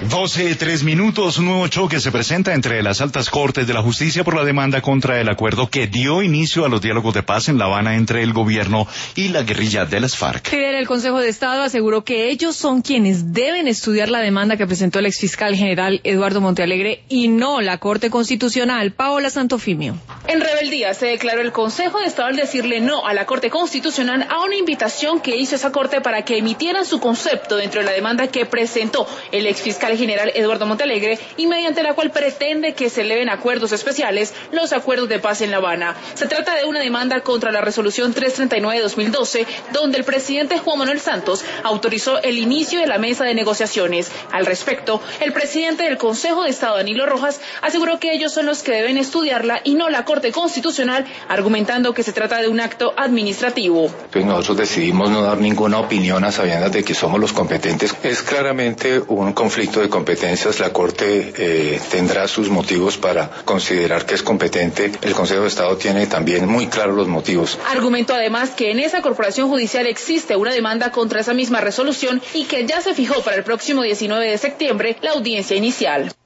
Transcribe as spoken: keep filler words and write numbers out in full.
doce, tres minutos, un nuevo choque se presenta entre las altas cortes de la justicia por la demanda contra el acuerdo que dio inicio a los diálogos de paz en La Habana entre el gobierno y la guerrilla de las FARC. El Consejo de Estado aseguró que ellos son quienes deben estudiar la demanda que presentó el exfiscal general Eduardo Montealegre y no la Corte Constitucional. Paola Santofimio. En rebeldía se declaró el Consejo de Estado al decirle no a la Corte Constitucional a una invitación que hizo esa Corte para que emitieran su concepto dentro de la demanda que presentó el exfiscal general Eduardo Montealegre y mediante la cual pretende que se eleven acuerdos especiales los acuerdos de paz en La Habana. Se trata de una demanda contra la resolución trescientos treinta y nueve de dos mil doce, donde el presidente Juan Manuel Santos autorizó el inicio de la mesa de negociaciones. Al respecto, el presidente del Consejo de Estado, Danilo Rojas, aseguró que ellos son los que deben estudiarla y no la Corte Constitucional, argumentando que se trata de un acto administrativo. Pues nosotros decidimos no dar ninguna opinión a sabiendas de que somos los competentes. Es claramente un conflicto de competencias. La Corte eh, tendrá sus motivos para considerar que es competente. El Consejo de Estado tiene también muy claros los motivos. Argumentó además que en esa corporación judicial existe una demanda contra esa misma resolución y que ya se fijó para el próximo diecinueve de septiembre la audiencia inicial.